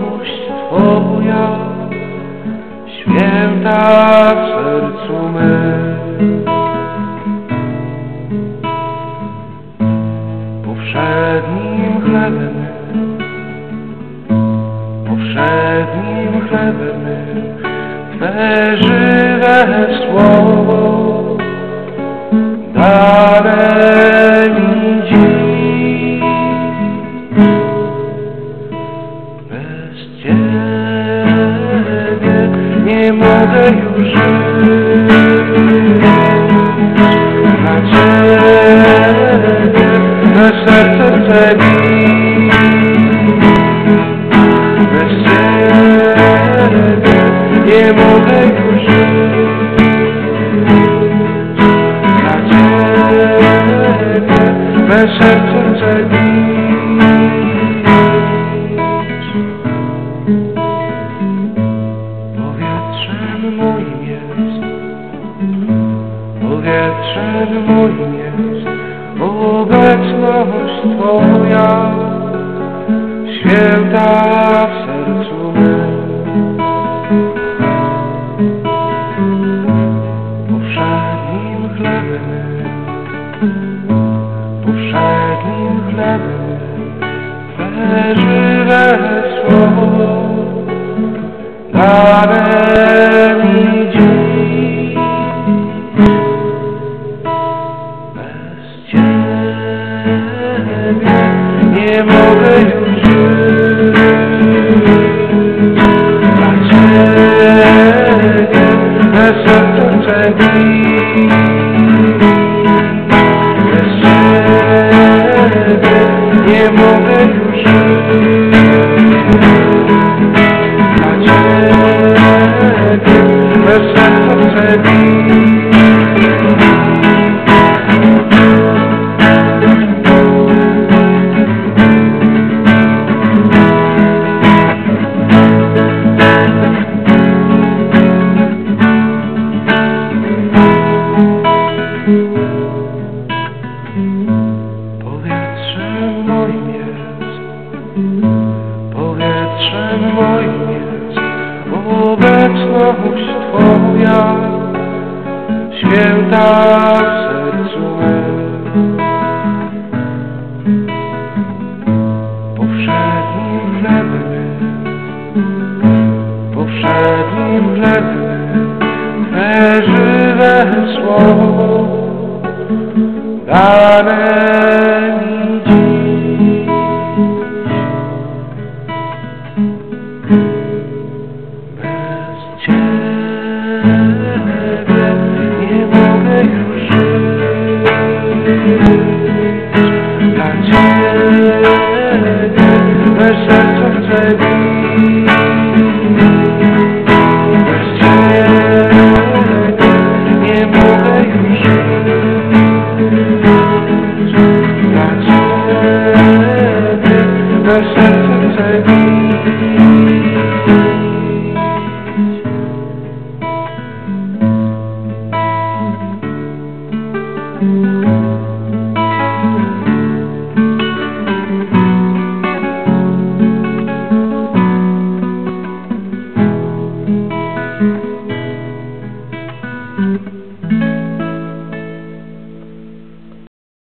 miłość Twoja, święta w sercu mym. Powszednim chlebem mym, powszednim chlebem mym, Twe żywe słowo dane mi dziś. Bez Ciebie nie mogę już żyć. Dla Ciebie me serce chce bić. Bez Ciebie nie mogę już żyć. Dla Ciebie me serce chce bić. Powietrzem moim jest, powietrzem moim jest obecność Twoja, święta w sercu mym. Powszednim chlebem mym, powszednim chlebem mym, Twe żywe słowo dane mi dziś. Bez Ciebie nie mogę już żyć. Dla Ciebie me serce chce bić. Bez Ciebie nie mogę już żyć. Dla Ciebie me serce chce bić. Powietrzem moim jest, powietrzem moim jest obecność Twoja, święta w sercu mym. Powszednim chlebem mym, powszednim chlebem mym, Twe żywe słowo dane mi dziś. Bez Ciebie nie mogę już żyć. Dla Ciebie me serce chce bić.